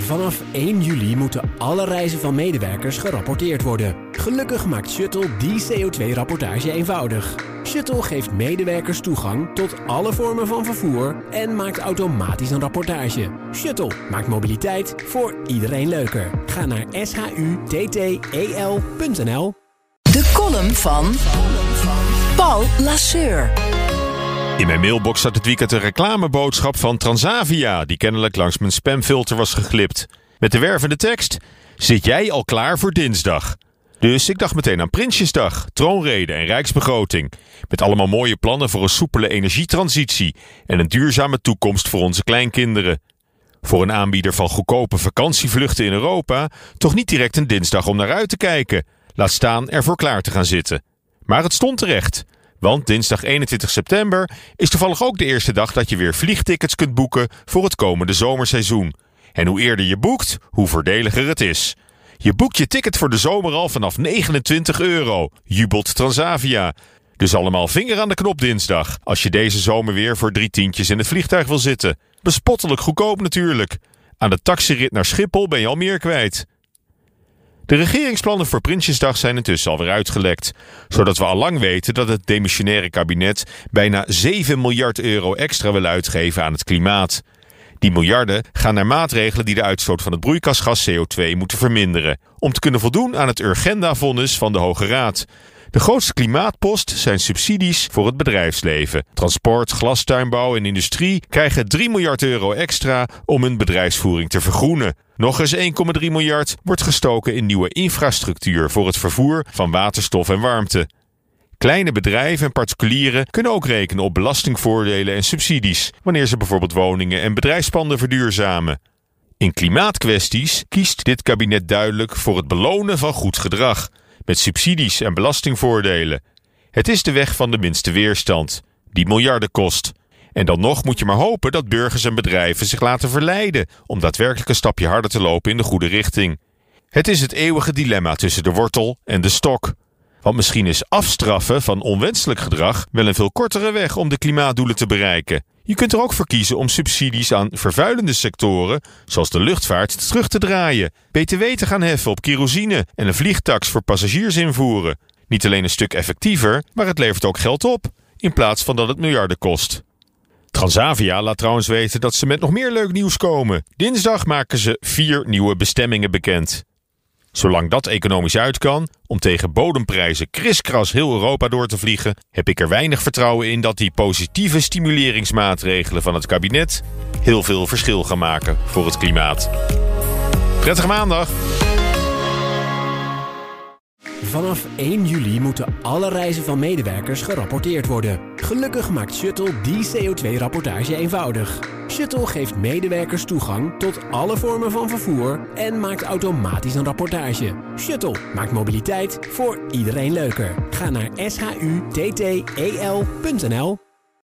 Vanaf 1 juli moeten alle reizen van medewerkers gerapporteerd worden. Gelukkig maakt Shuttle die CO2-rapportage eenvoudig. Shuttle geeft medewerkers toegang tot alle vormen van vervoer en maakt automatisch een rapportage. Shuttle maakt mobiliteit voor iedereen leuker. Ga naar shutttel.nl. De column van Paul Lasseur. In mijn mailbox zat dit weekend een reclameboodschap van Transavia, die kennelijk langs mijn spamfilter was geglipt. Met de wervende tekst: zit jij al klaar voor dinsdag? Dus ik dacht meteen aan Prinsjesdag, troonrede en rijksbegroting. Met allemaal mooie plannen voor een soepele energietransitie en een duurzame toekomst voor onze kleinkinderen. Voor een aanbieder van goedkope vakantievluchten in Europa toch niet direct een dinsdag om naar uit te kijken. Laat staan ervoor klaar te gaan zitten. Maar het stond terecht. Want dinsdag 21 september is toevallig ook de eerste dag dat je weer vliegtickets kunt boeken voor het komende zomerseizoen. En hoe eerder je boekt, hoe voordeliger het is. Je boekt je ticket voor de zomer al vanaf €29, jubelt Transavia. Dus allemaal vinger aan de knop dinsdag, als je deze zomer weer voor 3 tientjes in het vliegtuig wil zitten. Bespottelijk goedkoop natuurlijk. Aan de taxirit naar Schiphol ben je al meer kwijt. De regeringsplannen voor Prinsjesdag zijn intussen alweer uitgelekt, zodat we al lang weten dat het demissionaire kabinet bijna €7 miljard extra wil uitgeven aan het klimaat. Die miljarden gaan naar maatregelen die de uitstoot van het broeikasgas CO2 moeten verminderen, om te kunnen voldoen aan het Urgenda-vonnis van de Hoge Raad. De grootste klimaatpost zijn subsidies voor het bedrijfsleven. Transport, glastuinbouw en industrie krijgen €3 miljard extra om hun bedrijfsvoering te vergroenen. Nog eens 1,3 miljard wordt gestoken in nieuwe infrastructuur voor het vervoer van waterstof en warmte. Kleine bedrijven en particulieren kunnen ook rekenen op belastingvoordelen en subsidies, wanneer ze bijvoorbeeld woningen en bedrijfspanden verduurzamen. In klimaatkwesties kiest dit kabinet duidelijk voor het belonen van goed gedrag, met subsidies en belastingvoordelen. Het is de weg van de minste weerstand, die miljarden kost. En dan nog moet je maar hopen dat burgers en bedrijven zich laten verleiden om daadwerkelijk een stapje harder te lopen in de goede richting. Het is het eeuwige dilemma tussen de wortel en de stok. Want misschien is afstraffen van onwenselijk gedrag wel een veel kortere weg om de klimaatdoelen te bereiken. Je kunt er ook voor kiezen om subsidies aan vervuilende sectoren, zoals de luchtvaart, terug te draaien. BTW te gaan heffen op kerosine en een vliegtax voor passagiers invoeren. Niet alleen een stuk effectiever, maar het levert ook geld op, in plaats van dat het miljarden kost. Transavia laat trouwens weten dat ze met nog meer leuk nieuws komen. Dinsdag maken ze 4 nieuwe bestemmingen bekend. Zolang dat economisch uit kan, om tegen bodemprijzen kriskras heel Europa door te vliegen, heb ik er weinig vertrouwen in dat die positieve stimuleringsmaatregelen van het kabinet heel veel verschil gaan maken voor het klimaat. Prettige maandag! Vanaf 1 juli moeten alle reizen van medewerkers gerapporteerd worden. Gelukkig maakt Shuttle die CO2-rapportage eenvoudig. Shuttle geeft medewerkers toegang tot alle vormen van vervoer en maakt automatisch een rapportage. Shuttle maakt mobiliteit voor iedereen leuker. Ga naar shutttel.nl.